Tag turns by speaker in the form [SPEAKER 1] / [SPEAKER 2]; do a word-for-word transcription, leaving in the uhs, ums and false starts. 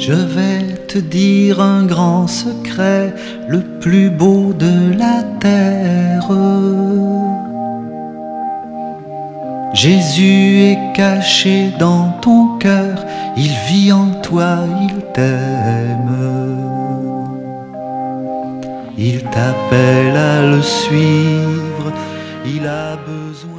[SPEAKER 1] Je vais te dire un grand secret, le plus beau de la terre. Jésus est caché dans ton cœur, il vit en toi, il t'aime. Il t'appelle à le suivre, il a besoin